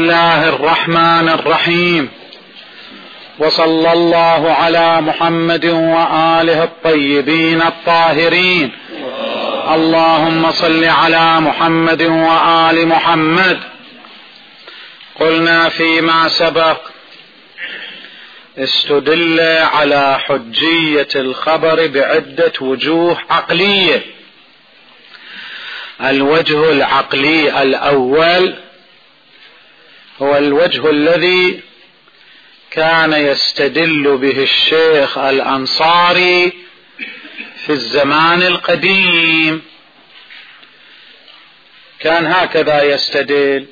الله الرحمن الرحيم، وصلى الله على محمد وآله الطيبين الطاهرين. اللهم صل على محمد وآل محمد. قلنا فيما سبق استدل على حجية الخبر بعدة وجوه عقلية. الوجه العقلي الأول هو الوجه الذي كان يستدل به الشيخ الأنصاري في الزمان القديم. كان هكذا يستدل،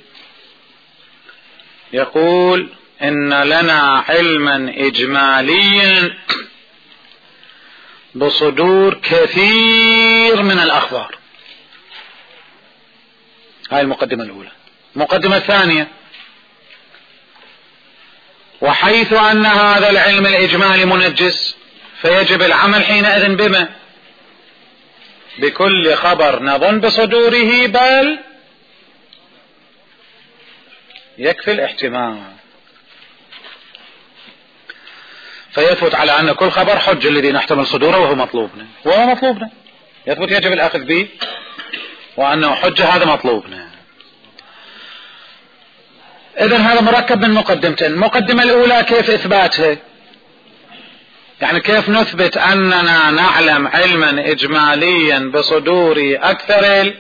يقول إن لنا علما إجماليا بصدور كثير من الأخبار. هاي المقدمة الأولى. المقدمة الثانية: وحيث أن هذا العلم الإجمالي منجس فيجب العمل حينئذ بما؟ بكل خبر نظن بصدوره، بل يكفي الاحتمال. فيثبت على أن كل خبر حج الذي نحتمل صدوره وهو مطلوبنا يثبت يجب الأخذ به، وأنه حجة هذا مطلوبنا. إذن هذا مركب من مقدمتين. المقدمة الأولى كيف إثباتها، يعني كيف نثبت أننا نعلم علما إجماليا بصدور أكثر.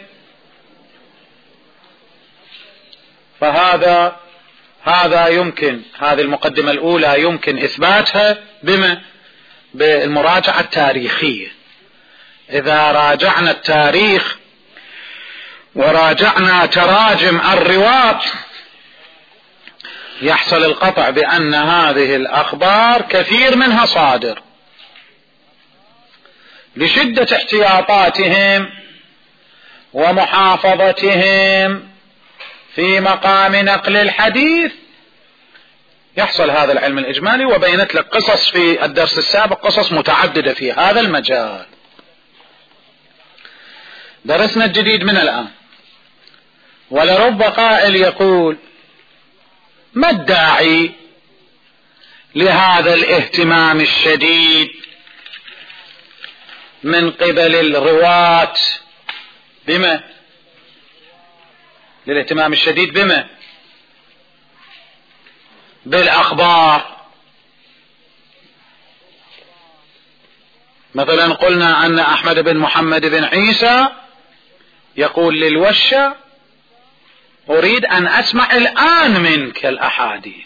فهذا يمكن، هذه المقدمة الأولى يمكن إثباتها بما؟ بالمراجعة التاريخية. إذا راجعنا التاريخ وراجعنا تراجم الرواة يحصل القطع بأن هذه الأخبار كثير منها صادر، لشدة احتياطاتهم ومحافظتهم في مقام نقل الحديث يحصل هذا العلم الإجمالي. وبينت لك قصص في الدرس السابق، قصص متعددة في هذا المجال. درسنا الجديد من الآن. ولرب قائل يقول: ما الداعي لهذا الاهتمام الشديد من قبل الرواة بما؟ للاهتمام الشديد بما؟ بالأخبار. مثلا قلنا أن أحمد بن محمد بن عيسى يقول للوشة: أريد أن أسمع الآن منك الأحاديث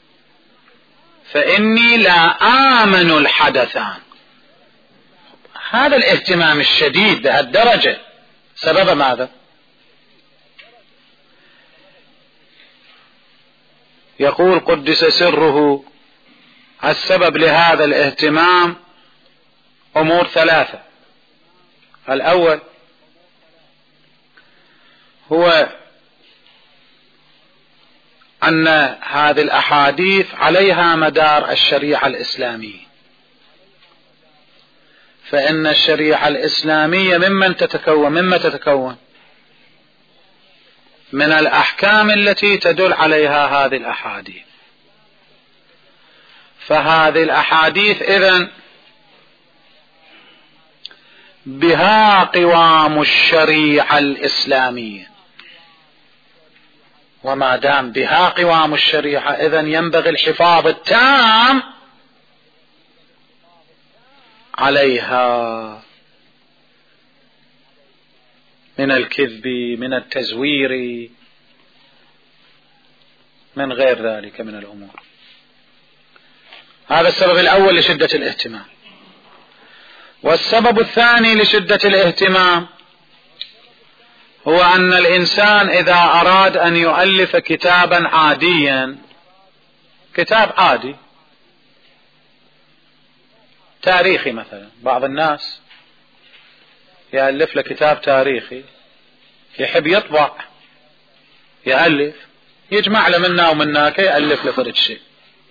فإني لا آمن الحدثان. هذا الاهتمام الشديد بهالدرجة سبب ماذا؟ يقول قدس سره: السبب لهذا الاهتمام أمور ثلاثة. الأول هو أن هذه الأحاديث عليها مدار الشريعة الإسلامية، فإن الشريعة الإسلامية مما تتكون من الأحكام التي تدل عليها هذه الأحاديث. فهذه الأحاديث إذن بها قوام الشريعة الإسلامية، وما دام بها قوام الشريعة إذن ينبغي الحفاظ التام عليها من الكذب، من التزوير، من غير ذلك من الأمور. هذا السبب الأول لشدة الاهتمام. والسبب الثاني لشدة الاهتمام هو أن الإنسان إذا أراد أن يؤلف كتابا عاديا، كتاب عادي تاريخي مثلا، بعض الناس يألف له كتاب تاريخي، يحب يطبع، يألف، يجمع له منا ومناك، يألف له فرد شيء.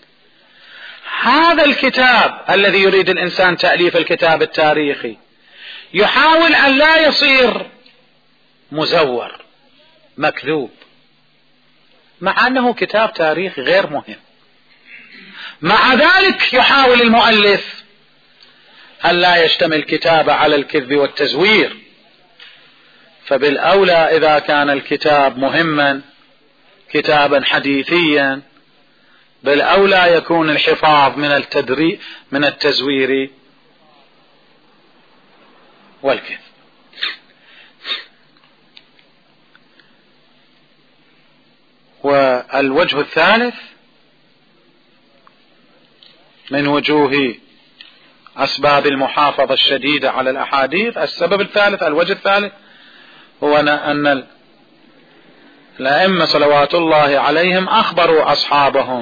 هذا الكتاب الذي يريد الإنسان تأليف الكتاب التاريخي يحاول أن لا يصير مزور مكذوب، مع أنه كتاب تاريخ غير مهم. مع ذلك يحاول المؤلف أن لا يشتمل كتابه على الكذب والتزوير، فبالأولى إذا كان الكتاب مهما كتابا حديثيا بالأولى يكون الحفاظ من التزوير والكذب. والوجه الثالث من وجوه أسباب المحافظة الشديدة على الأحاديث، السبب الثالث الوجه الثالث هو أن الأئمة صلوات الله عليهم أخبروا أصحابهم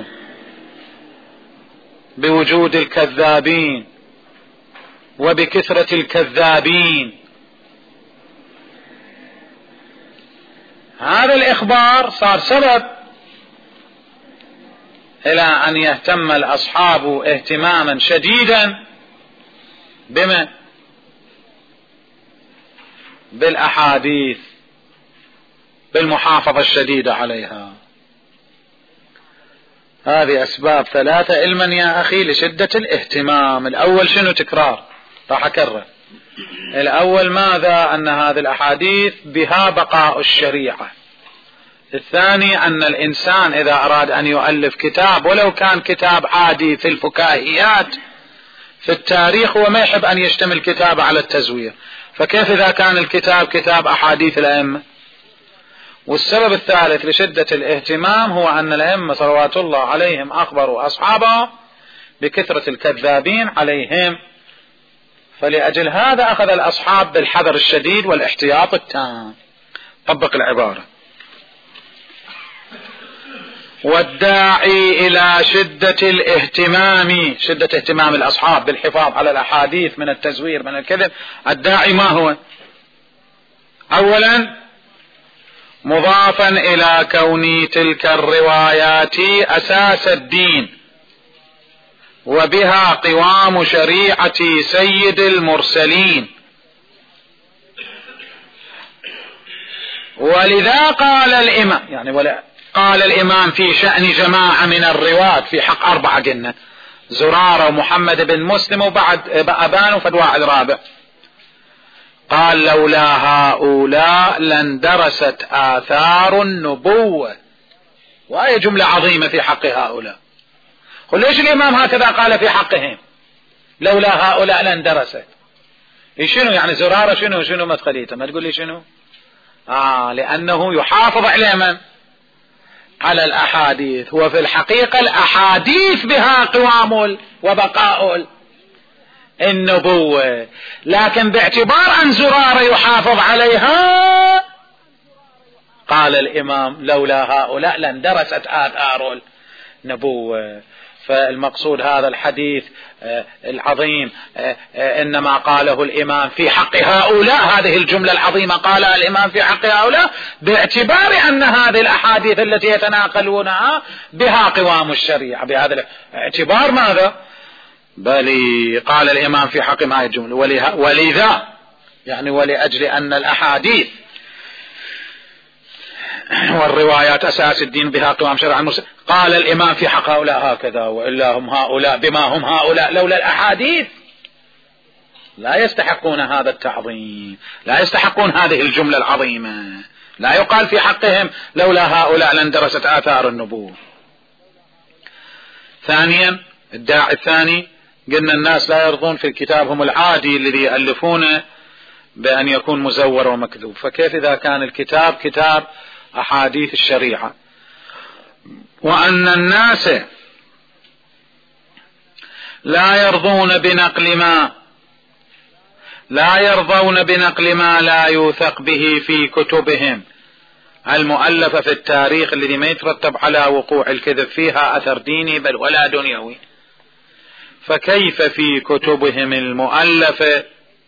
بوجود الكذابين وبكثرة الكذابين. هذا الإخبار صار سبب إلى أن يهتم الأصحاب اهتماما شديدا بما بالأحاديث بالمحافظة الشديدة عليها. هذه أسباب ثلاثة علما يا أخي لشدة الاهتمام. الأول شنو؟ تكرار، راح أكرر. الأول ماذا؟ أن هذه الأحاديث بها بقاء الشريعة. الثاني أن الإنسان إذا أراد أن يؤلف كتاب ولو كان كتاب عادي في الفكاهيات في التاريخ هو ما يحب أن يشتمل كتاب على التزوير، فكيف إذا كان الكتاب كتاب أحاديث الأئمة؟ والسبب الثالث لشدة الاهتمام هو أن الأئمة صلوات الله عليهم أخبروا أصحابهم بكثرة الكذابين عليهم، فلأجل هذا أخذ الأصحاب بالحذر الشديد والاحتياط التام. طبق العبارة: والداعي إلى شدة الاهتمام، شدة اهتمام الأصحاب بالحفاظ على الأحاديث من التزوير من الكذب، الداعي ما هو؟ أولا مضافا إلى كون تلك الروايات أساس الدين وبها قوام شريعة سيد المرسلين، ولذا قال الإمام قال الإمام في شأن جماعة من الرواة في حق أربعة قلنا زرارة ومحمد بن مسلم وبعد أبان وفد واحد رابع، قال لولا هؤلاء لاندرست آثار النبوة. وهي جملة عظيمة في حق هؤلاء. قل ليش الإمام هكذا قال في حقهم؟ لولا هؤلاء لاندرست. شنو يعني زرارة شنو مدخليته؟ ما تقول لي شنو؟ لأنه يحافظ على من؟ على الأحاديث، وفي الحقيقة الأحاديث بها قوام وبقاء النبوة، لكن باعتبار أن زرارة يحافظ عليها قال الإمام لولا هؤلاء لاندرست آثار النبوة. فالمقصود هذا الحديث العظيم إنما قاله الإمام في حق هؤلاء، هذه الجملة العظيمة قالها الإمام في حق هؤلاء باعتبار أن هذه الأحاديث التي يتناقلونها بها قوام الشريعة، بهذا الاعتبار ماذا؟ بل قال الإمام في حق ما الجملة ولذا يعني ولأجل أن الأحاديث والروايات أساس الدين بها قوام شرع المرسل، قال الإمام في حق هؤلاء هكذا، وإلا هم هؤلاء بما هم هؤلاء لولا الأحاديث لا يستحقون هذا التعظيم، لا يستحقون هذه الجملة العظيمة. لا يقال في حقهم لولا هؤلاء لاندرست آثار النبوة. ثانيا الداعي الثاني قلنا الناس لا يرضون في كتابهم العادي الذي يألفونه بأن يكون مزور ومكذوب، فكيف إذا كان الكتاب كتاب أحاديث الشريعة؟ وأن الناس لا يرضون بنقل ما لا يوثق به في كتبهم المؤلفة في التاريخ الذي ما يترتب على وقوع الكذب فيها أثر ديني بل ولا دنيوي، فكيف في كتبهم المؤلفة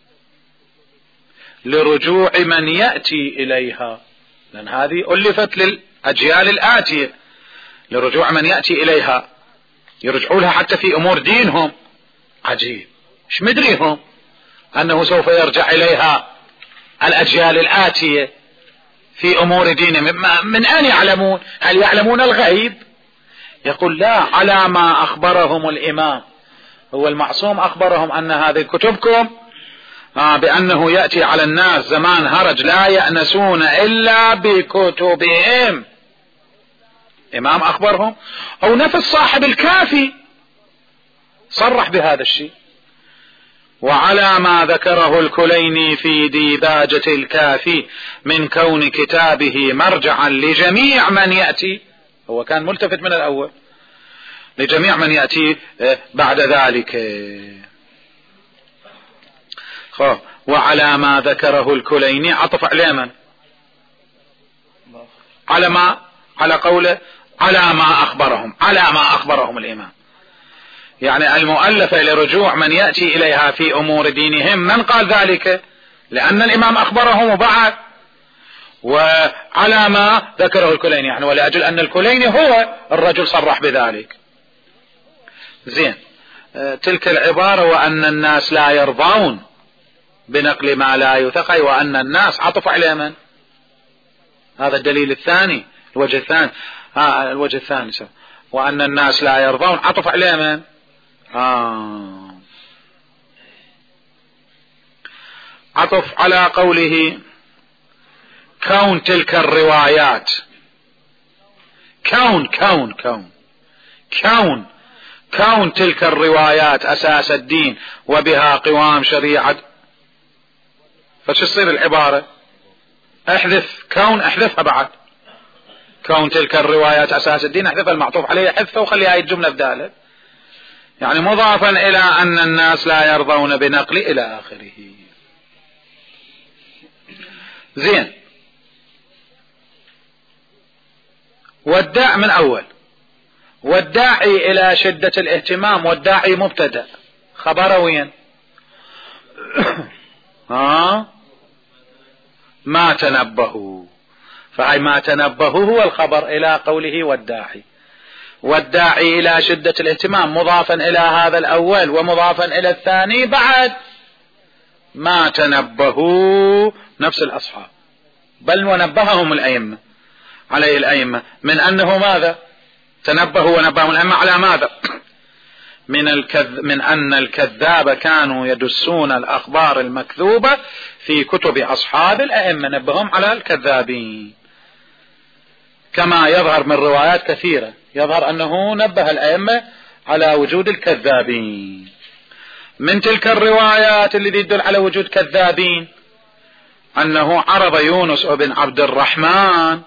لرجوع من يأتي إليها؟ لأن هذه ألفت للأجيال الآتية، لرجوع من يأتي إليها يرجعوا لها حتى في أمور دينهم. عجيب، مش مدريهم أنه سوف يرجع إليها الأجيال الآتية في أمور دينهم. من أين يعلمون؟ هل يعلمون الغيب؟ يقول لا، على ما أخبرهم الإمام، هو المعصوم أخبرهم أن هذه كتبكم بأنه يأتي على الناس زمان هرج لا يأنسون إلا بكتبهم. إمام أخبرهم، أو نفس صاحب الكافي صرح بهذا الشيء. وعلى ما ذكره الكليني في ديباجة الكافي من كون كتابه مرجعا لجميع من يأتي، هو كان ملتفت من الأول، لجميع من يأتي بعد ذلك. وعلى ما ذكره الكليني عطف على من؟ على قوله على ما أخبرهم الإمام، يعني المؤلفة لرجوع من يأتي إليها في أمور دينهم. من قال ذلك؟ لأن الإمام أخبرهم وبعد. وعلى ما ذكره الكليني، يعني ولأجل أن الكليني هو الرجل صرح بذلك. زين، تلك العبارة وأن الناس لا يرضون بنقل ما لا يثق، وأن الناس عطف على من؟ هذا الدليل الثاني، الوجه الثاني. الوجه الثاني وأن الناس لا يرضون عطف على من؟ عطف على قوله كون تلك الروايات، كون تلك الروايات أساس الدين وبها قوام شريعة. فش تصير العبارة؟ احذف كون، احذفها بعد. كون تلك الروايات أساس الدين، احذف المعطوف عليه، حذفه وخلي هاي الجملة بداله، يعني مضافا إلى أن الناس لا يرضون بنقل إلى آخره. زين، والداع من أول، والداعي إلى شدة الاهتمام، والداعي مبتدأ خبرويا ما تنبهوا، فهي ما تنبهوا هو الخبر إلى قوله والداعي. والداعي إلى شدة الاهتمام مضافا إلى هذا الأول ومضافا إلى الثاني بعد ما تنبهوا، نفس الأصحاب، بل ونبههم الأئمة عليه الأئمة من أنه ماذا؟ تنبهوا ونبههم الأئمة على ماذا؟ من أن الكذاب كانوا يدسون الأخبار المكذوبة في كتب أصحاب الأئمة، نبههم على الكذابين، كما يظهر من روايات كثيرة يظهر أنه نبه الأئمة على وجود الكذابين. من تلك الروايات اللي يدل على وجود كذابين أنه عرض يونس بن عبد الرحمن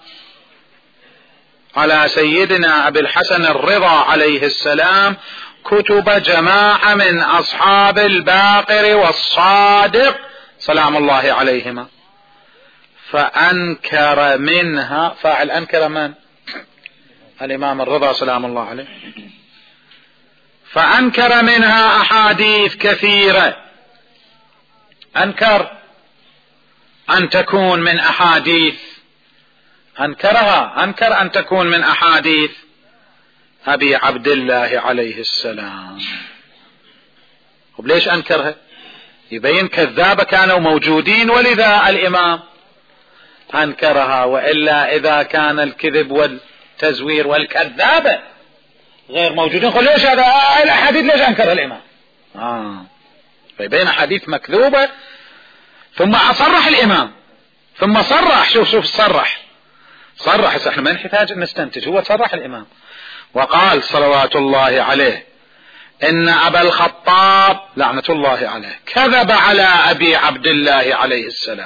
على سيدنا أبي الحسن الرضا عليه السلام كتب جماعة من أصحاب الباقر والصادق سلام الله عليهما، فأنكر منها، فاعل أنكر من؟ الإمام الرضا سلام الله عليه. فأنكر منها أحاديث كثيرة، أنكر أن تكون من أحاديث، أنكر أن تكون من أحاديث أبي عبد الله عليه السلام. وليش أنكرها؟ يبين كذابة كانوا موجودين ولذا الإمام أنكرها، وإلا إذا كان الكذب والتزوير والكذابة غير موجودين قل ليش هذا الأحاديث ليش أنكرها الإمام؟ فيبين أحاديث مكذوبة ثم صرح الإمام، ثم صرح، شوف صرح احنا ما نحتاج نستنتج، هو صرح الإمام وقال صلوات الله عليه إن أبا الخطاب لعنة الله عليه كذب على أبي عبد الله عليه السلام،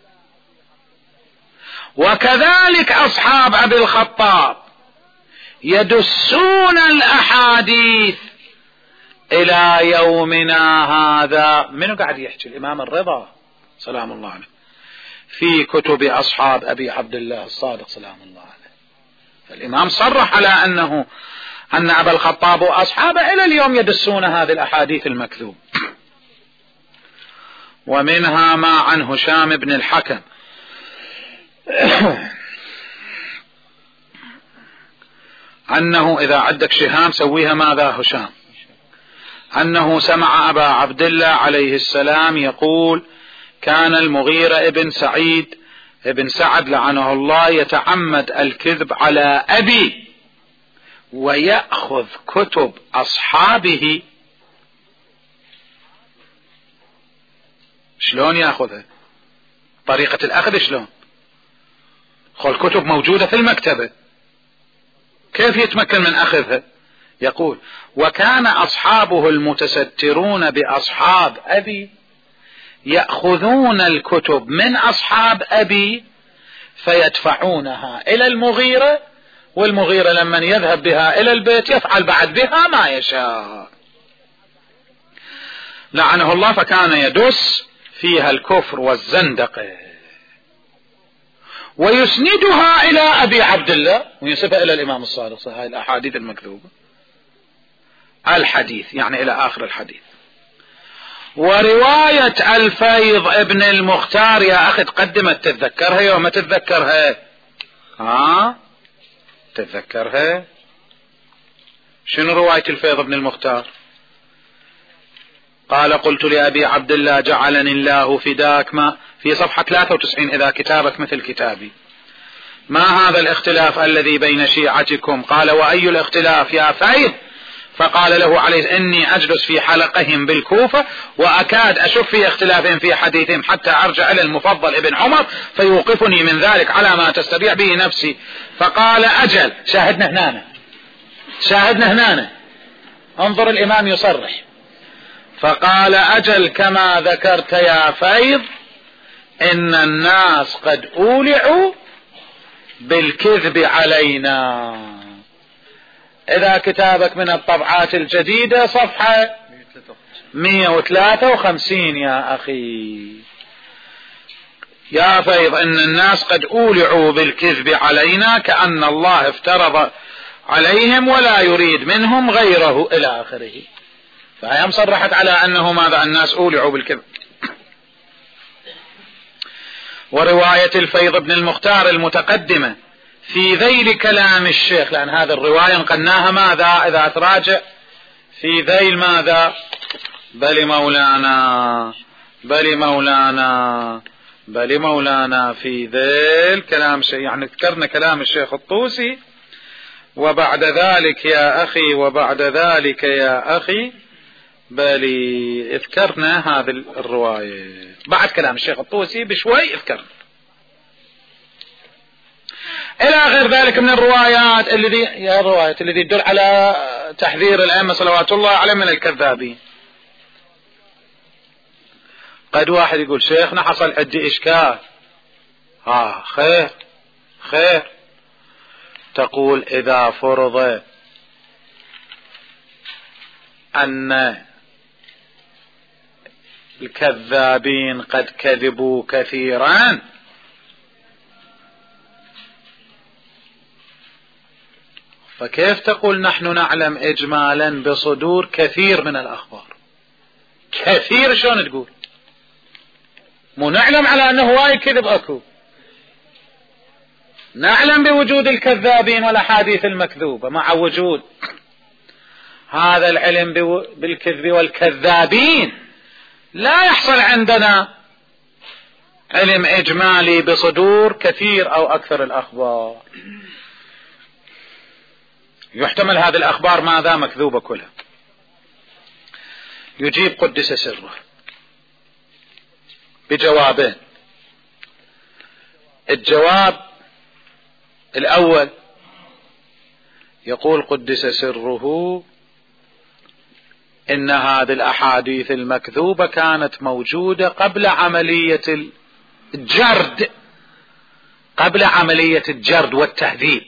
وكذلك أصحاب أبي الخطاب يدسون الأحاديث إلى يومنا هذا. منو قاعد يحكي؟ الإمام الرضا سلام الله عليه في كتب أصحاب أبي عبد الله الصادق سلام الله عليه. فالإمام صرح على أن أبا الخطاب وأصحابه إلى اليوم يدسون هذه الأحاديث المكذوب. ومنها ما عن هشام بن الحكم أنه إذا عندك شهام سويها ماذا هشام، أنه سمع أبا عبد الله عليه السلام يقول كان المغيرة ابن سعيد ابن سعد لعنه الله يتعمد الكذب على أبي ويأخذ كتب أصحابه. شلون يأخذها؟ طريقة الأخذ شلون؟ الكتب موجودة في المكتبة، كيف يتمكن من أخذها؟ يقول: وكان أصحابه المتسترون بأصحاب أبي يأخذون الكتب من أصحاب أبي فيدفعونها إلى المغيرة، والمغيرة لمن يذهب بها إلى البيت يفعل بعد بها ما يشاء لعنه الله. فكان يدس فيها الكفر والزندقة ويسندها إلى أبي عبد الله وينسبها إلى الإمام الصادق. هاي الأحاديث المكذوبة الحديث يعني إلى آخر الحديث. ورواية الفيض ابن المختار يا أخي تقدمت، تتذكرها يوم تتذكرها؟ تتذكرها؟ شنو رواية الفيض ابن المختار؟ قال: قلت لأبي عبد الله جعلني الله فداك، ما في صفحة 93 إذا كتابك مثل كتابي، ما هذا الاختلاف الذي بين شيعتكم؟ قال: وأي الاختلاف يا فيض؟ فقال له عليه: إني أجلس في حلقهم بالكوفة وأكاد أشوف في اختلافهم في حديثهم حتى أرجع إلى المفضل ابن عمر فيوقفني من ذلك على ما تستطيع به نفسي. فقال: أجل. شاهدنا هنا انظر الإمام يصرح. فقال: أجل كما ذكرت يا فيض، إن الناس قد أولعوا بالكذب علينا. إذا كتابك من الطبعات الجديدة صفحة 153 يا أخي. يا فيض إن الناس قد أولعوا بالكذب علينا كأن الله افترض عليهم ولا يريد منهم غيره إلى آخره. فهي صرحت على أنه ماذا؟ الناس أولعوا بالكذب. ورواية الفيض بن المختار المتقدمة في ذيل كلام الشيخ، لأن هذه الرواية نقلناها ماذا إذا تراجع في ذيل ماذا؟ بل مولانا في ذيل كلام الشيخ، يعني ذكرنا كلام الشيخ الطوسي. وبعد ذلك يا أخي بل اذكرنا هذه الرواية بعد كلام الشيخ الطوسي بشوي اذكرنا إلى غير ذلك من الروايات الذي تدل على تحذير الأئمة صلوات الله عليهم من الكذابين. قد واحد يقول: شيخنا حصل عندي إشكال. خير. تقول: إذا فرض أن الكذابين قد كذبوا كثيرا، فكيف تقول نحن نعلم إجمالا بصدور كثير من الأخبار؟ كثير شلون تقول؟ مو نعلم على أنه وايد كذب أكو، نعلم بوجود الكذابين والأحاديث المكذوبة، مع وجود هذا العلم بالكذب والكذابين لا يحصل عندنا علم إجمالي بصدور كثير أو أكثر الأخبار. يحتمل هذه الأخبار ماذا؟ مكذوبة كلها. يجيب قدس سره بجوابين. الجواب الأول يقول قدس سره: إن هذه الأحاديث المكذوبة كانت موجودة قبل عملية الجرد والتهذيب.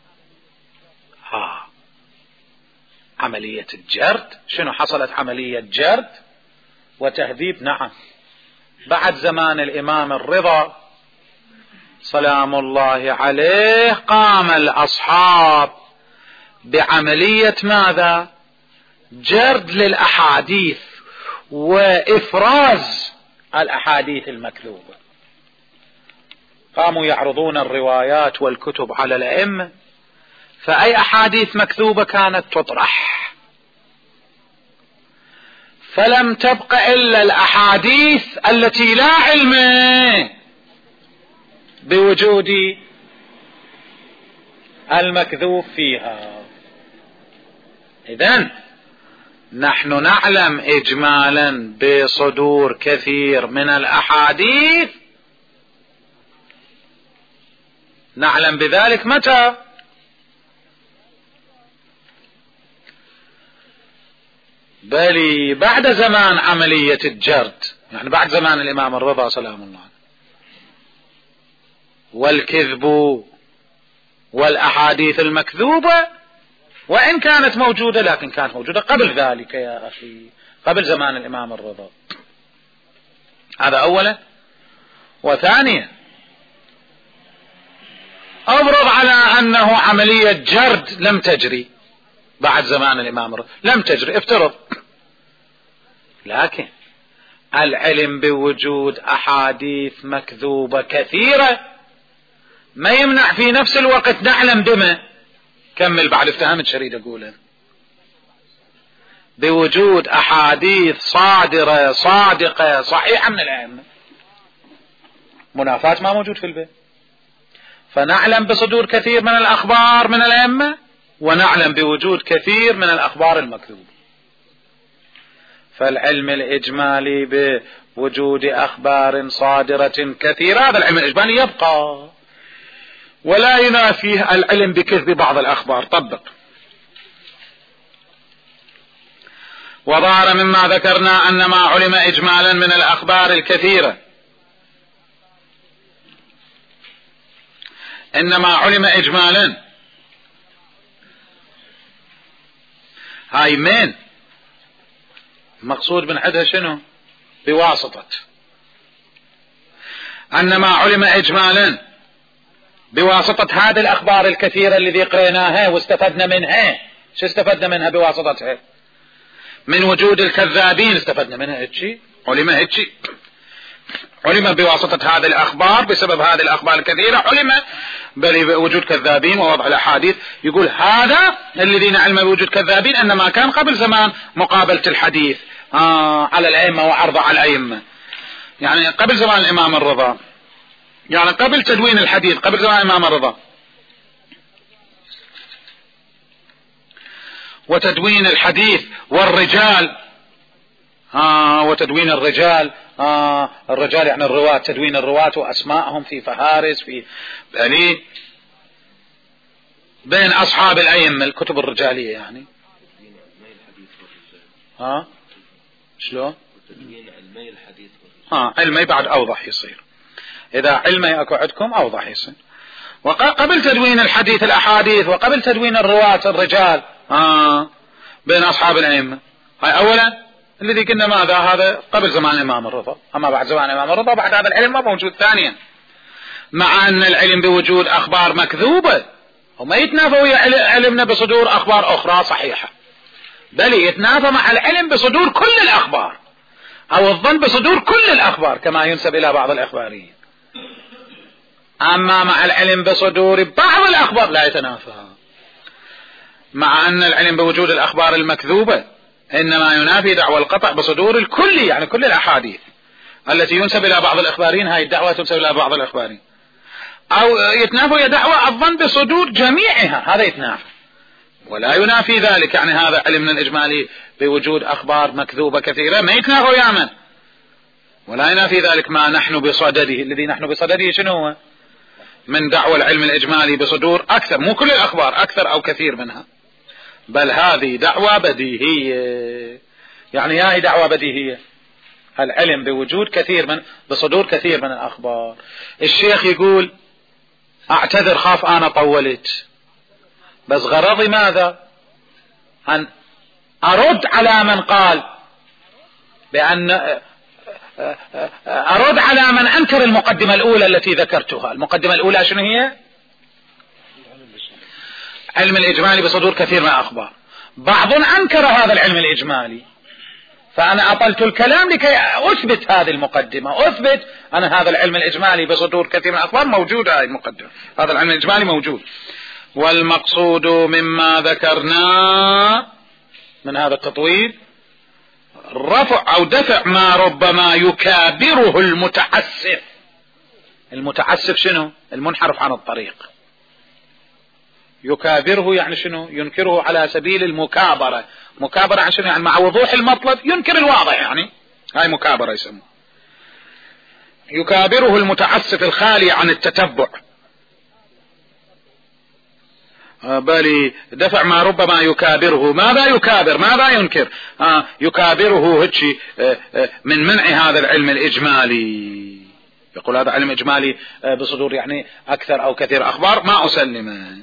عملية الجرد، شنو حصلت؟ عملية جرد وتهذيب، نعم، بعد زمان الإمام الرضا سلام الله عليه قام الأصحاب بعملية ماذا؟ جرد للأحاديث وإفراز الأحاديث المكذوبة. قاموا يعرضون الروايات والكتب على الأئمة، فأي أحاديث مكذوبة كانت تطرح، فلم تبق إلا الأحاديث التي لا علم بوجود المكذوب فيها. إذن نحن نعلم إجمالا بصدور كثير من الأحاديث، نعلم بذلك متى؟ بل بعد زمان عملية الجرد، يعني بعد زمان الإمام الرضا سلام الله عليه. والكذب والأحاديث المكذوبة وإن كانت موجودة لكن كانت موجودة قبل ذلك يا أخي، قبل زمان الإمام الرضا. هذا أولا. وثانيا أفرض على أنه عملية جرد لم تجري بعد زمان الإمام الرضا، لم تجري، افترض، لكن العلم بوجود أحاديث مكذوبة كثيرة ما يمنع في نفس الوقت نعلم بما كمل بعد افتهمت شريد أقوله بوجود أحاديث صادرة صادقة صحيحة من الأئمة. منافاة ما موجود في البيت، فنعلم بصدور كثير من الأخبار من الأئمة ونعلم بوجود كثير من الأخبار المكذوبة. فالعلم الإجمالي بوجود أخبار صادرة كثيرة، هذا العلم الإجمالي يبقى ولا ينافيه العلم بكذب بعض الأخبار. طبق. وظهر مما ذكرنا أن ما علم إجمالا من الأخبار الكثيرة إنما علم إجمالا، هاي من مقصود من عدها شنو؟ بواسطة. أنما علم إجمالا بواسطة هذه الأخبار الكثيرة الذي قريناها واستفدنا منها. شو استفدنا منها بواسطتها؟ من وجود الكذابين استفدنا منها هيك، علم هيك، علم بواسطة هذه الأخبار، بسبب هذه الأخبار الكثيرة علم بوجود كذابين ووضع الأحاديث. يقول هذا الذي نعلم بوجود كذابين أنما كان قبل زمان مقابلة الحديث على الأئمة وعرضه على الأئمة، يعني قبل زمان الإمام الرضا، يعني قبل تدوين الحديث، قبل زمان الإمام الرضا. وتدوين الحديث والرجال، وتدوين الرجال، الرجال يعني الرواة، تدوين الرواة وأسماءهم في فهارس في يعني بين أصحاب الأئمة الكتب الرجالية يعني. شلون؟ علمي الحديث علمي بعد أوضح يصير، إذا علمي أكو عندكم أوضح يصير. وقبل تدوين الحديث الأحاديث وقبل تدوين الرواة الرجال بين أصحاب الأئمة. هاي أولا الذي قلنا ماذا؟ هذا قبل زمان الإمام الرضا. أما بعد زمان الإمام الرضا بعد هذا العلم ما موجود. ثانيا مع أن العلم بوجود أخبار مكذوبة وما يتنافى ويا علمنا بصدور أخبار أخرى صحيحة، بل يتنافى مع العلم بصدور كل الأخبار أو الظن بصدور كل الأخبار كما ينسب إلى بعض الأخباريين. أما مع العلم بصدور بعض الأخبار لا يتنافى. مع أن العلم بوجود الأخبار المكذوبة إنما ينافي دعوى القطع بصدور الكل، يعني كل الأحاديث التي ينسب إلى بعض الأخبارين، هاي الدعوة تنسب إلى بعض الأخبارين. أو يتنافى دعوى الظن بصدور جميعها، هذا يتنافى ولا ينافي ذلك. يعني هذا علمنا الإجمالي بوجود أخبار مكذوبة كثيرة ما يتنافى يا من، ولا ينافي ذلك ما نحن بصدده. الذي نحن بصدده شنو هو؟ من دعوى العلم الإجمالي بصدور أكثر، مو كل الأخبار، أكثر أو كثير منها، بل هذه دعوة بديهية. يعني هي دعوة بديهية، العلم بوجود كثير من بصدور كثير من الأخبار. الشيخ يقول أعتذر خاف أنا طولت، بس غرضي ماذا؟ أن أرد على من قال بأن أرد على من أنكر المقدمة الأولى التي ذكرتها. المقدمة الأولى شنو هي؟ علم الإجمالي بصدور كثير من الأخبار. بعض أنكر هذا العلم الإجمالي، فأنا أطلت الكلام لكي أثبت هذه المقدمة، أثبت أن هذا العلم الإجمالي بصدور كثير من الأخبار موجود. هذه المقدمة، هذا العلم الإجمالي موجود. والمقصود مما ذكرنا من هذا التطويل رفع أو دفع ما ربما يكابره المتعسف المتعسف شنو؟ المنحرف عن الطريق. يكابره يعني شنو؟ ينكره على سبيل المكابرة. مكابرة عن شنو؟ يعني مع وضوح المطلب ينكر الواضح، يعني هاي مكابرة يسموه. يكابره المتعسف الخالي عن التتبع، بل دفع ما ربما يكابره. ماذا يكابر؟ ماذا ينكر؟ يكابره هتشي من منع هذا العلم الإجمالي. يقول هذا علم إجمالي بصدور يعني أكثر أو كثير أخبار ما أسلمه.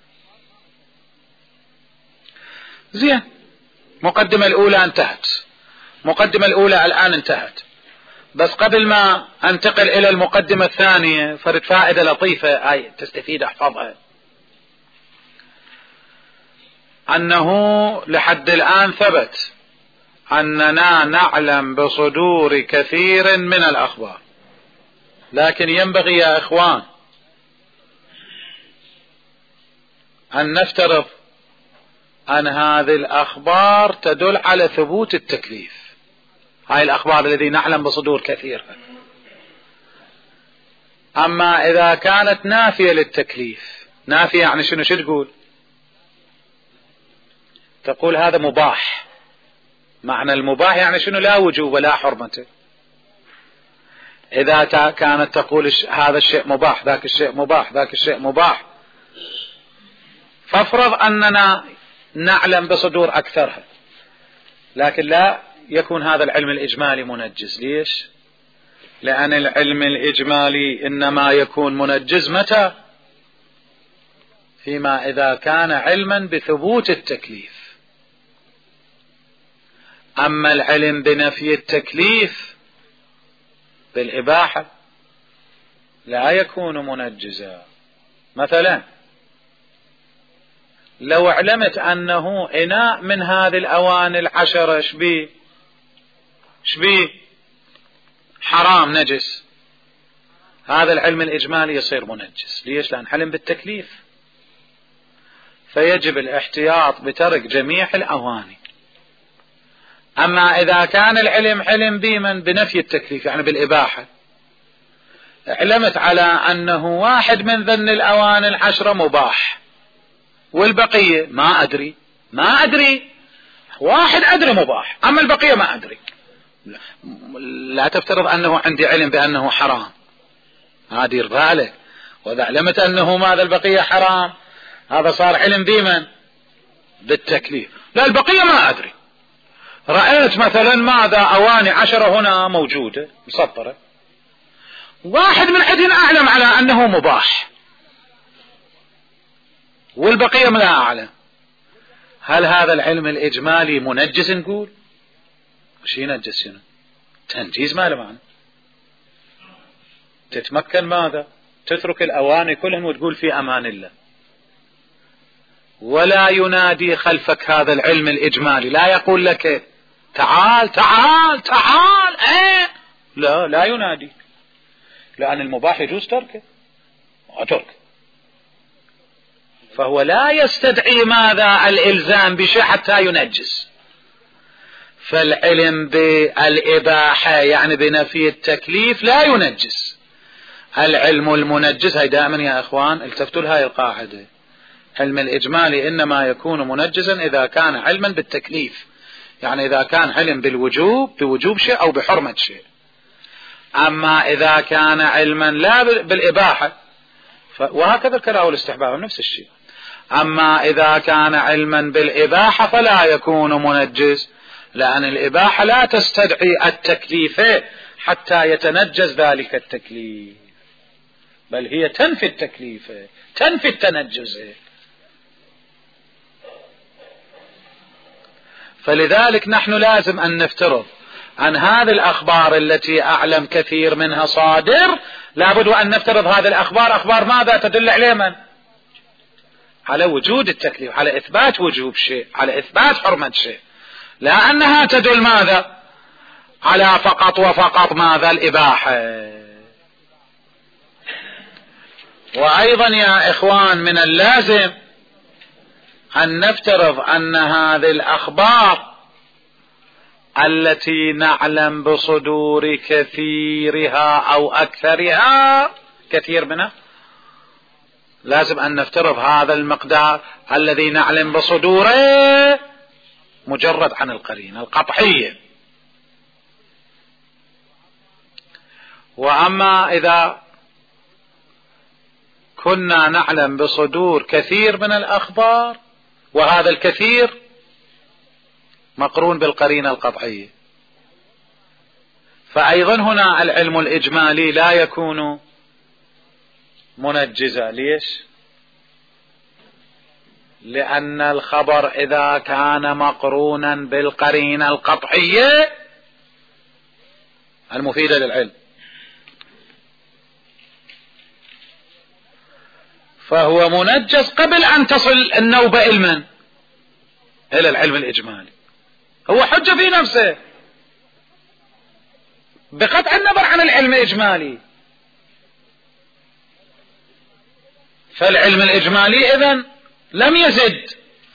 زين، مقدمة الأولى انتهت، مقدمة الأولى الآن انتهت. بس قبل ما أنتقل إلى المقدمة الثانية فرد فائدة لطيفة أي تستفيد احفظها، أنه لحد الآن ثبت أننا نعلم بصدور كثير من الأخبار، لكن ينبغي يا إخوان أن نفترض أن هذه الأخبار تدل على ثبوت التكليف. هاي الأخبار التي نعلم بصدور كثير. أما إذا كانت نافية للتكليف، نافية يعني شنو؟ شو تقول؟ تقول هذا مباح. معنى المباح يعني شنو؟ لا وجوب ولا حرمة. إذا كانت تقول هذا الشيء مباح، ذاك الشيء مباح، ذاك الشيء مباح، فافرض أننا نعلم بصدور أكثرها، لكن لا يكون هذا العلم الإجمالي منجز. ليش؟ لأن العلم الإجمالي إنما يكون منجز متى؟ فيما إذا كان علما بثبوت التكليف. أما العلم بنفي التكليف بالإباحة لا يكون منجزا. مثلا لو علمت أنه إناء من هذه الأواني العشرة شبيه حرام نجس، هذا العلم الإجمالي يصير منجز. ليش؟ لأن علم بالتكليف، فيجب الاحتياط بترك جميع الأواني. أما إذا كان العلم علم بمن بنفي التكليف يعني بالإباحة، علمت على أنه واحد من ذن الأواني العشرة مباح والبقية ما أدري، واحد أدري مباح أما البقية ما أدري، لا تفترض أنه عندي علم بأنه حرام، هذه الرالة. وإذا علمت أنه ماذا البقية حرام، هذا صار علم بمن؟ بالتكليف. لا البقية ما أدري، رأيت مثلا ماذا أواني 10 هنا موجودة مسطرة، واحد من عندهم أعلم على أنه مباح والبقية لا أعلم، هل هذا العلم الإجمالي منجز؟ نقول وش ينجز؟ شنو تنجيز؟ ما له معنى. تتمكن ماذا؟ تترك الأواني كلهم وتقول في أمان الله، ولا ينادي خلفك هذا العلم الإجمالي، لا يقول لك تعال تعال تعال لا ينادي، لأن المباح يجوز تركه وترك، فهو لا يستدعي ماذا؟ الإلزام بشيء حتى ينجز. فالعلم بالإباحة يعني بنفي التكليف لا ينجز. العلم المنجز، هاي دائما يا أخوان التفتوا لهاي القاعدة، علم الإجمالي إنما يكون منجزا إذا كان علما بالتكليف، يعني إذا كان علم بالوجوب بوجوب شيء أو بحرمة شيء. أما إذا كان علما لا بالإباحة وهكذا الكراهة والاستحباب نفس الشيء. أما إذا كان علما بالإباحة فلا يكون منجز، لأن الإباحة لا تستدعي التكليف حتى يتنجز ذلك التكليف، بل هي تنفي التكليف، تنفي التنجز. فلذلك نحن لازم أن نفترض أن هذه الأخبار التي أعلم كثير منها صادر، لابد أن نفترض هذه الأخبار أخبار ماذا؟ تدل على من؟ على وجود التكليف، على إثبات وجوب شيء، على إثبات حرمة شيء، لا أنها تدل ماذا؟ على فقط وفقط ماذا؟ الإباحة. وأيضا يا إخوان من اللازم أن نفترض أن هذه الأخبار التي نعلم بصدور كثيرها أو أكثرها كثير منها، لازم أن نفترض هذا المقدار الذي نعلم بصدوره مجرد عن القرينة القطعية. وأما إذا كنا نعلم بصدور كثير من الأخبار وهذا الكثير مقرون بالقرينة القطعية، فأيضا هنا العلم الإجمالي لا يكون منجزا. ليش؟ لأن الخبر إذا كان مقرونا بالقرينة القطعية المفيدة للعلم فهو منجز قبل أن تصل النوبة إلى العلم الإجمالي. هو حجة في نفسه بقطع النظر عن العلم الإجمالي. فالعلم الإجمالي إذن لم يزد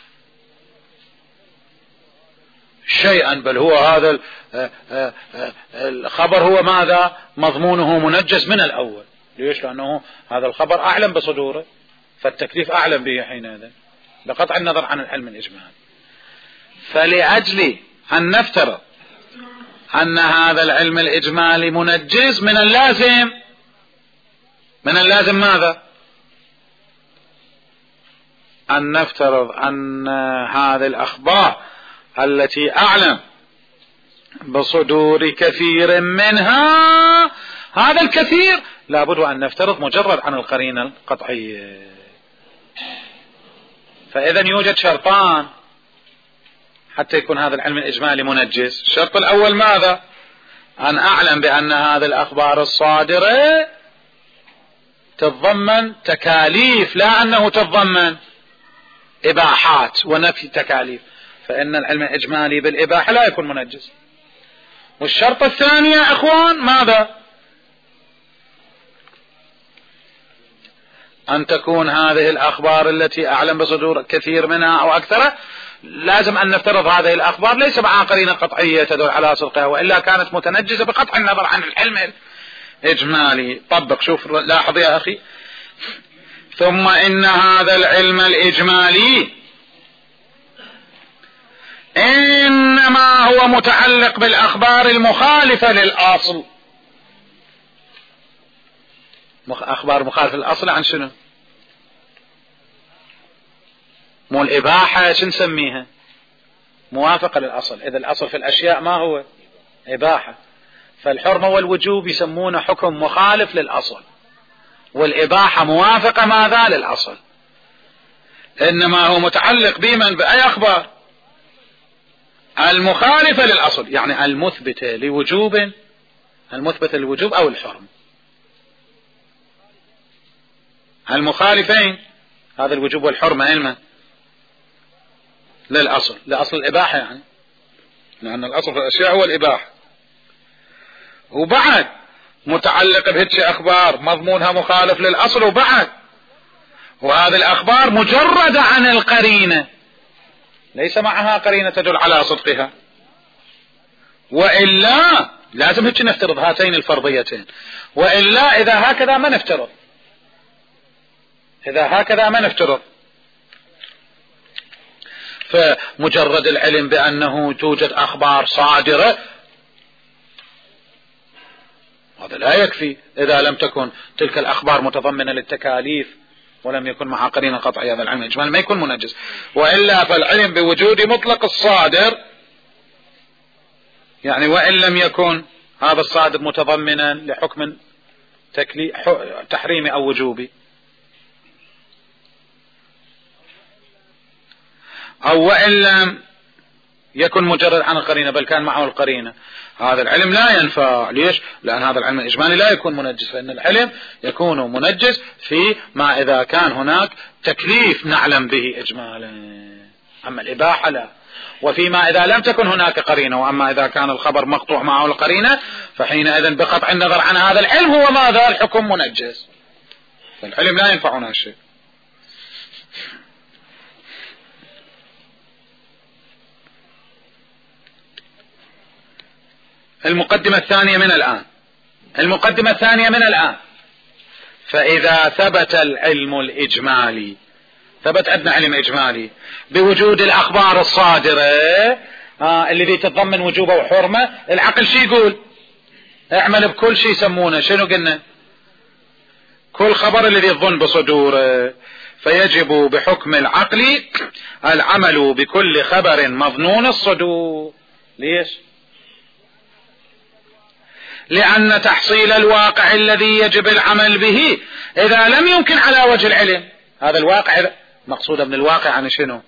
شيئا، بل هو هذا الخبر هو ماذا؟ مضمونه منجز من الأول. ليش؟ لأنه هذا الخبر أعلم بصدوره، فالتكليف أعلم به حينئذ بقطع النظر عن العلم الإجمالي. فلأجل أن نفترض أن هذا العلم الإجمالي منجز، من اللازم ماذا؟ أن نفترض أن هذه الأخبار التي أعلم بصدور كثير منها، هذا الكثير لابد أن نفترض مجرد عن القرينة القطعية. فإذا يوجد شرطان حتى يكون هذا العلم الإجمالي منجز. الشرط الأول ماذا؟ أن أعلم بأن هذه الأخبار الصادرة تتضمن تكاليف، لا أنه تتضمن إباحات ونفي تكاليف، فإن العلم الإجمالي بالإباحة لا يكون منجز. والشرط الثاني يا إخوان ماذا؟ أن تكون هذه الأخبار التي أعلم بصدور كثير منها أو أكثر، لازم أن نفترض هذه الأخبار ليس معها قرينة قطعية تدل على صدقها، وإلا كانت متنجزة بقطع النظر عن العلم الإجمالي. طبق، شوف، لاحظ يا أخي. ثم إن هذا العلم الإجمالي إنما هو متعلق بالأخبار المخالفة للأصل. أخبار مخالفة للأصل عن شنو؟ مو الإباحة، شو نسميها؟ موافقة للأصل. إذا الأصل في الأشياء ما هو؟ إباحة. فالحرمة والوجوب يسمونه حكم مخالف للأصل، والإباحة موافقة ماذا؟ للأصل. إنما هو متعلق بمن؟ بأي أخبار؟ المخالفة للأصل، يعني المثبتة لوجوب، المثبتة للوجوب أو الحرم. المخالفين هذا الوجوب والحرمة علما للأصل، لأصل الإباحة، يعني لأن الأصل في الأشياء هو الإباحة. وبعد متعلق بهذه أخبار مضمونها مخالف للأصل، وبعد وهذه الأخبار مجردة عن القرينة، ليس معها قرينة تدل على صدقها، وإلا لازم هيك نفترض هاتين الفرضيتين، وإلا إذا هكذا ما نفترض، إذا هكذا ما نفترض. فمجرد العلم بأنه توجد أخبار صادرة هذا لا يكفي إذا لم تكن تلك الأخبار متضمنة للتكاليف ولم يكن معها قرينة قطعية، هذا العلم الإجمالي ما يكون منجز. وإلا فالعلم بوجود مطلق الصادر، يعني وإن لم يكن هذا الصادر متضمنا لحكم تحريمي أو وجوبي، أو وإن لم يكن مجرد عن القرينة بل كان معه القرينة، هذا العلم لا ينفع. ليش؟ لأن هذا العلم الإجمالي لا يكون منجز، فإن العلم يكون منجز في ما إذا كان هناك تكليف نعلم به إجمالا، أما الإباحة لا. وفيما إذا لم تكن هناك قرينة، وأما إذا كان الخبر مقطوع معه القرينة فحينئذ بقطع النظر عن هذا العلم هو ماذا؟ الحكم منجز. فالعلم لا ينفعنا شيء. المقدمة الثانية من الآن. فإذا ثبت العلم الإجمالي، ثبت عندنا علم إجمالي بوجود الأخبار الصادرة الذي تتضمن وجوبه وحرمة، العقل شي يقول؟ اعمل بكل شيء يسمونه، شنو قلنا؟ كل خبر الذي يظن بصدوره، فيجب بحكم العقل العمل بكل خبر مظنون الصدور. ليش؟ لأن تحصيل الواقع الذي يجب العمل به إذا لم يمكن على وجه العلم، هذا الواقع مقصودة من الواقع عن شنو؟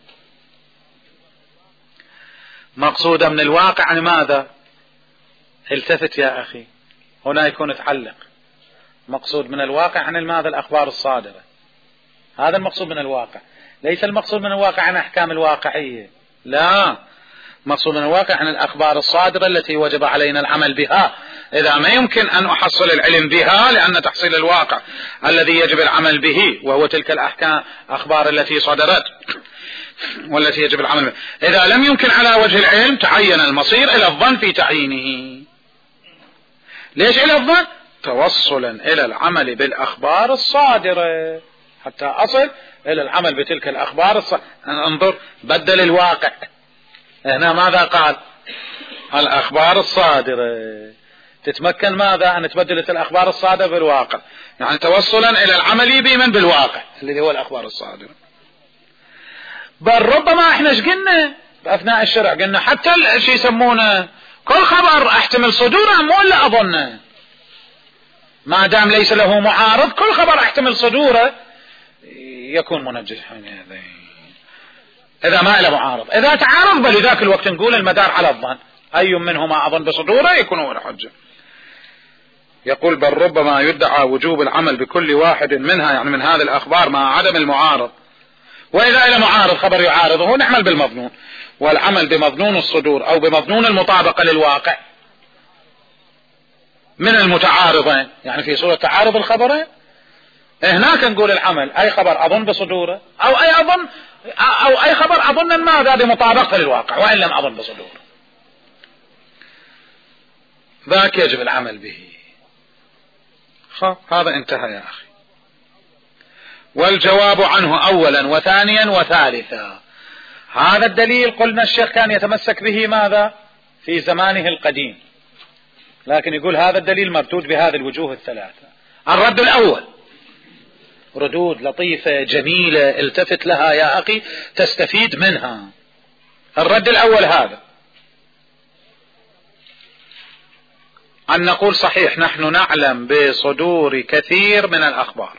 مقصودة من الواقع عن ماذا؟ التفت يا أخي، هنا يكون تعلق. مقصود من الواقع عن ماذا؟ الأخبار الصادرة، هذا المقصود من الواقع، ليس المقصود من الواقع عن أحكام الواقعية، لا، مقصود من الواقع عن الأخبار الصادرة التي وجب علينا العمل بها إذا ما يمكن أن أحصل العلم بها، لأن تحصيل الواقع الذي يجب العمل به وهو تلك الأحكام أخبار التي صدرت والتي يجب العمل بها، إذا لم يمكن على وجه العلم تعين المصير إلى الظن في تعيينه. ليش إلى الظن؟ توصلا إلى العمل بالأخبار الصادرة حتى أصل إلى العمل بتلك الأخبار الصادرة. انظر، بدل الواقع هنا، ماذا قال؟ الأخبار الصادرة. تتمكن ماذا؟ أن تبدلت الأخبار الصادرة بالواقع، يعني توصلا إلى العمل بمن؟ بالواقع الذي هو الأخبار الصادرة. بل ربما احنا ايش قلنا أثناء الشرع؟ قلنا حتى شيء يسمونه كل خبر احتمل صدوره، مو إلا أظنه، ما دام ليس له معارض كل خبر احتمل صدوره يكون منجز. إذا ما له معارض، إذا تعارض بلذاك الوقت نقول المدار على الظن، أي منهما أظن بصدوره يكون هو الحجة. يقول بل ربما يدعى وجوب العمل بكل واحد منها، يعني من هذه الأخبار مع عدم المعارض، وإذا إلى معارض خبر يعارضه نعمل بالمظنون، والعمل بمظنون الصدور أو بمظنون المطابقة للواقع من المتعارضين، يعني في صورة تعارض الخبرين هناك نقول العمل أي خبر أظن بصدوره أو أي خبر أظن ماذا؟ بمطابقة للواقع، وإن لم أظن بصدوره ذاك يجب العمل به. هذا انتهى يا أخي. والجواب عنه أولا وثانيا وثالثا، هذا الدليل قلنا الشيخ كان يتمسك به ماذا؟ في زمانه القديم، لكن يقول هذا الدليل مردود بهذه الوجوه الثلاثة. الرد الأول ردود لطيفة جميلة، التفت لها يا أخي تستفيد منها. الرد الأول هذا، أن نقول صحيح نحن نعلم بصدور كثير من الأخبار،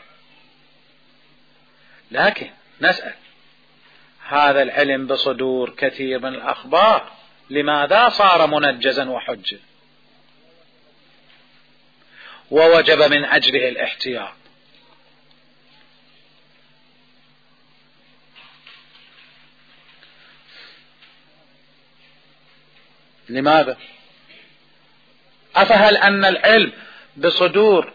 لكن نسأل هذا العلم بصدور كثير من الأخبار لماذا صار منجزا وحجة ووجب من أجله الاحتياط؟ لماذا؟ أفهل أن العلم بصدور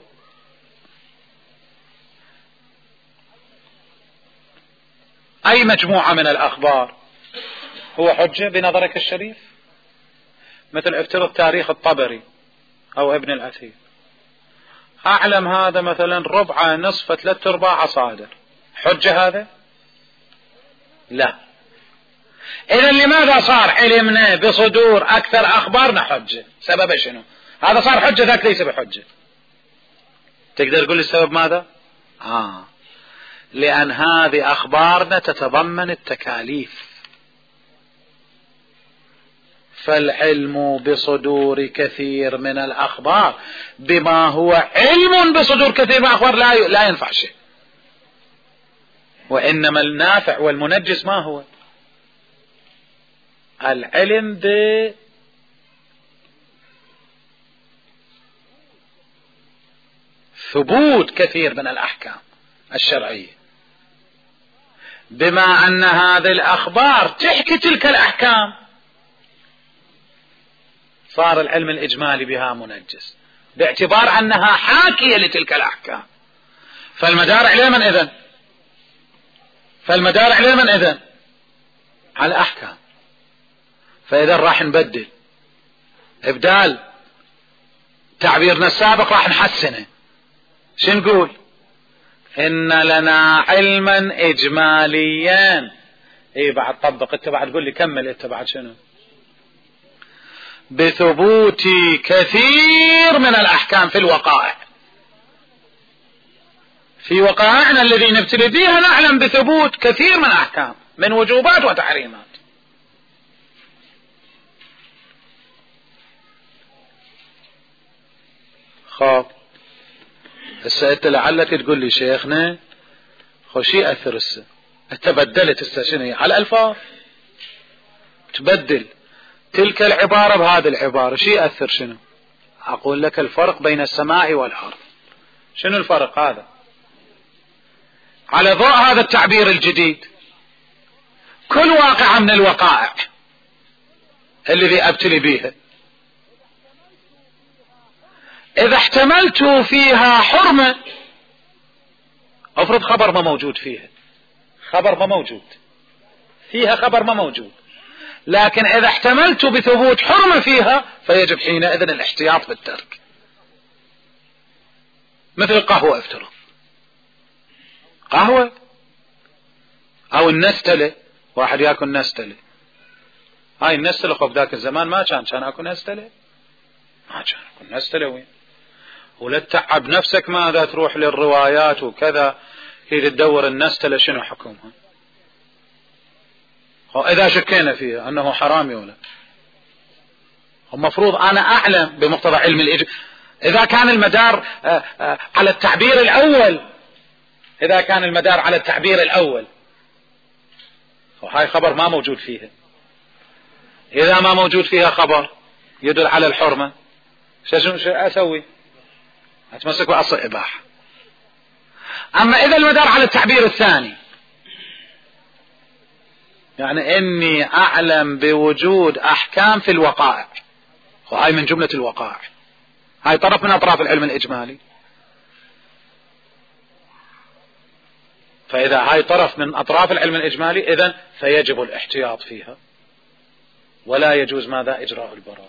أي مجموعة من الأخبار هو حجة بنظرك الشريف؟ مثل افترض تاريخ الطبري أو ابن الأثير، أعلم هذا مثلا ربع نصف 3/4 صادر، حجة هذا؟ لا. إذا لماذا صار علمنا بصدور أكثر أخبارنا حجة؟ سبب شنو؟ هذا صار حجة ذاك ليس بحجة. تقدر تقول السبب ماذا؟ لأن هذه أخبارنا تتضمن التكاليف، فالعلم بصدور كثير من الأخبار بما هو علم بصدور كثير من الأخبار لا ينفع شيء، وإنما النافع والمنجس ما هو؟ العلم بثبوت كثير من الأحكام الشرعية، بما أن هذه الأخبار تحكي تلك الأحكام صار العلم الإجمالي بها منجز باعتبار أنها حاكية لتلك الأحكام. فالمدار على من إذن؟ فالمدار على من إذن؟ على الأحكام. فإذا راح نبدل إبدال تعبيرنا السابق راح نحسنه. شو نقول؟ إن لنا علما إجماليا. إيه بعد طبق أنت بعد قول لي كمل أنت بعد شنو؟ بثبوت كثير من الأحكام في الوقائع. في وقائعنا الذي نبتلي فيها نعلم بثبوت كثير من الأحكام من وجوبات وتحريمات. خاب هسه انت لعلك تقول لي شيخنا خوشي اثر هسه انت بدلت هسه شنو على الالفاظ تبدل تلك العبارة بهذه العبارة شي اثر شنو؟ اقول لك الفرق بين السماء والارض. شنو الفرق هذا؟ على ضوء هذا التعبير الجديد كل واقعة من الوقائع الذي ابتلي بيها إذا احتملت فيها حرمة، افرض خبر ما موجود فيها، خبر ما موجود فيها، خبر ما موجود، لكن إذا احتملت بثبوت حرمة فيها فيجب حينئذ الاحتياط بالترك. مثل القهوة افترض، قهوة أو النستلة، واحد يأكل نستلة، هاي النستلة خب ذاك الزمان ما كان أكل نستلة، ما كان أكل نستلة وين؟ ولا تتعب نفسك ماذا تروح للروايات وكذا كي تدور النستلة شنو حكمها. إذا شكينا فيها أنه حرامي ولا المفروض أنا أعلم بمقتضى علم إذا كان المدار على التعبير الأول، إذا كان المدار على التعبير الأول وهاي خبر ما موجود فيها، إذا ما موجود فيها خبر يدل على الحرمة شو أسوي؟ أتمسك بأصل إباحة. أما إذا المدار على التعبير الثاني، يعني إني أعلم بوجود أحكام في الوقائع، وهاي من جملة الوقائع، هاي طرف من أطراف العلم الإجمالي، فإذا هاي طرف من أطراف العلم الإجمالي إذن فيجب الاحتياط فيها، ولا يجوز ماذا؟ إجراء البراءة،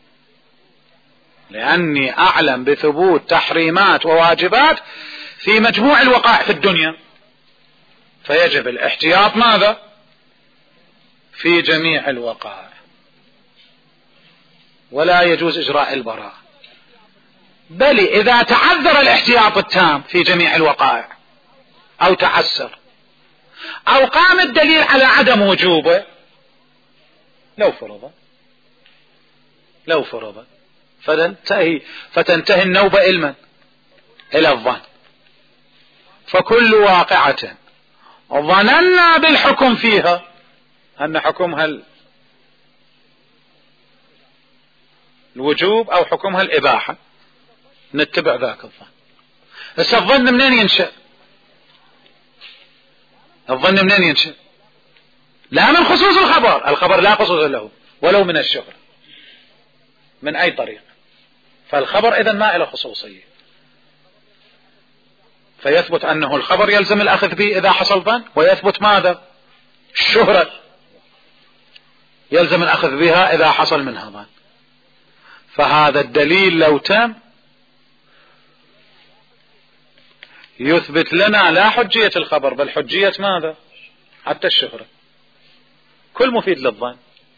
لأني أعلم بثبوت تحريمات وواجبات في مجموع الوقائع في الدنيا، فيجب الاحتياط ماذا؟ في جميع الوقائع، ولا يجوز إجراء البراءة. بل إذا تعذر الاحتياط التام في جميع الوقائع أو تعسر أو قام الدليل على عدم وجوبه، لو فرض فتنتهي النوبة إلى الظن. فكل واقعة ظننا بالحكم فيها أن حكمها الوجوب أو حكمها الإباحة نتبع ذاك الظن. بس الظن منين ينشأ؟ الظن منين ينشأ؟ لا من خصوص الخبر لا خصوص له ولو من الشهرة، من أي طريق، فالخبر إذن ما إلى خصوصية، فيثبت أنه الخبر يلزم الأخذ به إذا حصل ظن، ويثبت ماذا؟ الشهرة يلزم الأخذ بها إذا حصل منها ظن. فهذا الدليل لو تم يثبت لنا لا حجية الخبر بل حجية ماذا؟ حتى الشهرة، كل مفيد للظن.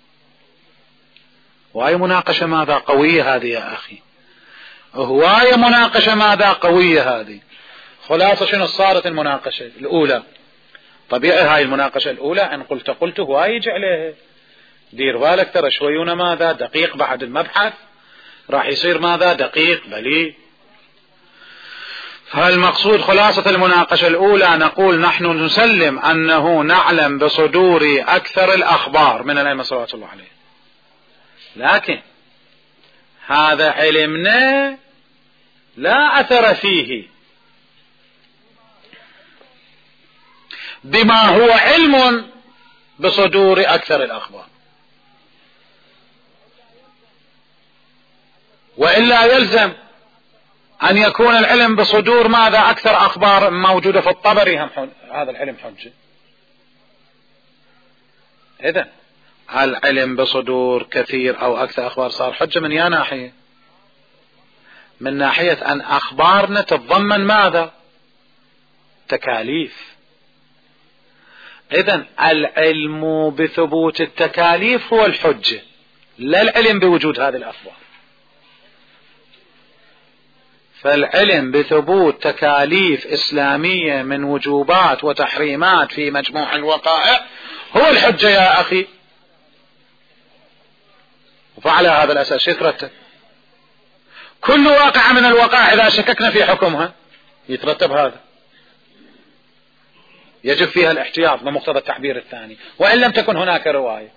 وهي مناقشة ماذا؟ قوية هذه يا أخي، هواية مناقشة ماذا؟ قوية هذه. خلاصة شنو صارت المناقشة الأولى؟ طبيعي هاي المناقشة الأولى أن قلت هواي يجي عليها، دير بالك ترى شويون ماذا؟ دقيق بعد المبحث راح يصير ماذا؟ دقيق بلي. فالمقصود خلاصة المناقشة الأولى نقول نحن نسلم أنه نعلم بصدور أكثر الأخبار من الأئمة صلوات الله عليه، لكن هذا علمنا لا أثر فيه بما هو علم بصدور أكثر الأخبار، وإلا يلزم أن يكون العلم بصدور ماذا؟ أكثر أخبار موجودة في الطبري هذا العلم حجة. إذن العلم بصدور كثير أو أكثر أخبار صار حجة من يا ناحية؟ من ناحية أن أخبارنا تتضمن ماذا؟ التكاليف. إذن العلم بثبوت التكاليف هو الحجة، لا العلم بوجود هذه الأخبار. فالعلم بثبوت تكاليف إسلامية من وجوبات وتحريمات في مجموع الوقائع هو الحجة يا أخي. وفعلى هذا الأساس يترتب كل واقعة من الوقائع إذا شككنا في حكمها يترتب هذا، يجب فيها الاحتياط بمقتضى التعبير الثاني، وإن لم تكن هناك رواية.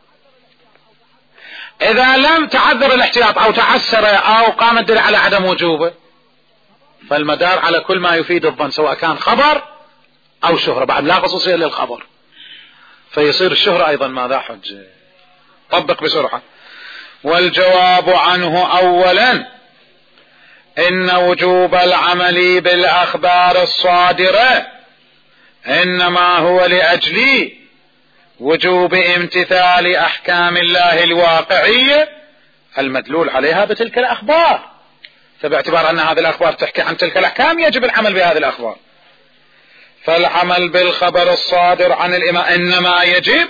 إذا لم تعذر الاحتياط أو تعسر أو قام الدليل على عدم وجوبه فالمدار على كل ما يفيد الظن، سواء كان خبر أو شهرة، بعد لا خصوصية للخبر، فيصير الشهرة أيضا ماذا؟ حجة. طبق بسرعة. والجواب عنه أولا إن وجوب العمل بالأخبار الصادرة إنما هو لأجل وجوب امتثال أحكام الله الواقعية المدلول عليها بتلك الأخبار، فباعتبار أن هذه الأخبار تحكي عن تلك الأحكام يجب العمل بهذه الأخبار. فالعمل بالخبر الصادر عن الإمام إنما يجب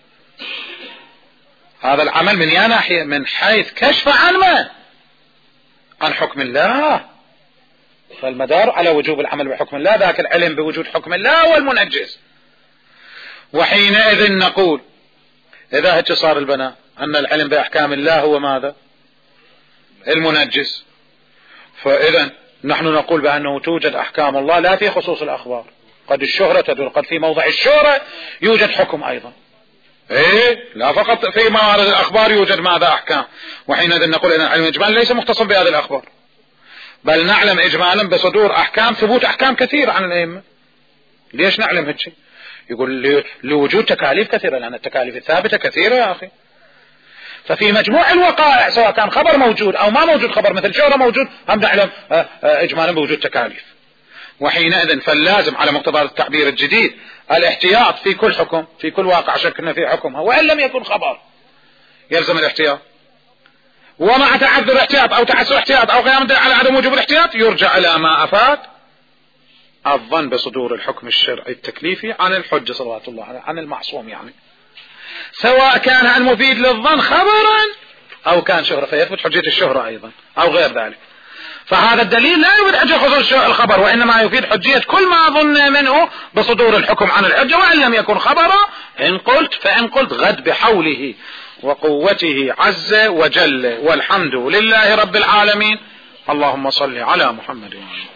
هذا العمل من يا ناحية، من حيث كشف عن ما؟ عن حكم الله، فالمدار على وجوب العمل بحكم الله، ذاك العلم بوجود حكم الله هو المنجز. وحينئذ نقول إذا هيك صار البناء أن العلم بأحكام الله هو ماذا؟ المنجز. فإذا نحن نقول بأنه توجد أحكام الله لا في خصوص الأخبار، قد الشهرة تدل، قد في موضع الشهرة يوجد حكم أيضا، لا فقط في موارد الأخبار يوجد ماذا؟ أحكام. وحينئذ نقول إن العلم الإجمالي ليس مختصا بهذه الأخبار، بل نعلم إجمالا بصدور أحكام، ثبوت أحكام كثيرة عن الأئمة. ليش نعلم هالشيء؟ يقول لوجود تكاليف كثيرة، لأن التكاليف الثابتة كثيرة يا أخي. ففي مجموع الوقائع سواء كان خبر موجود أو ما موجود خبر، مثل شهرة موجود، هم نعلم إجمالا بوجود تكاليف. وحينئذ فاللازم على مقتضى التعبير الجديد الاحتياط في كل حكم، في كل واقع شكنا في حكمها، وإن لم يكن خبر يلزم الاحتياط. ومع تعذر احتياط أو تعسر احتياط أو قيام الدليل على عدم وجوب الاحتياط يرجع إلى ما أفاد الظن بصدور الحكم الشرعي التكليفي عن الحجة صلوات الله عليه، عن المعصوم يعني، سواء كان المفيد للظن خبرا أو كان شهرة، فيثبت حجية الشهرة أيضا أو غير ذلك. فهذا الدليل لا يفيد حجة خصوص الخبر، وإنما يفيد حجية كل ما ظن منه بصدور الحكم عن الحجة، وإن لم يكن خبرا إن قلت فإن قلت غد بحوله وقوته عز وجل، والحمد لله رب العالمين. اللهم صل على محمد وعلى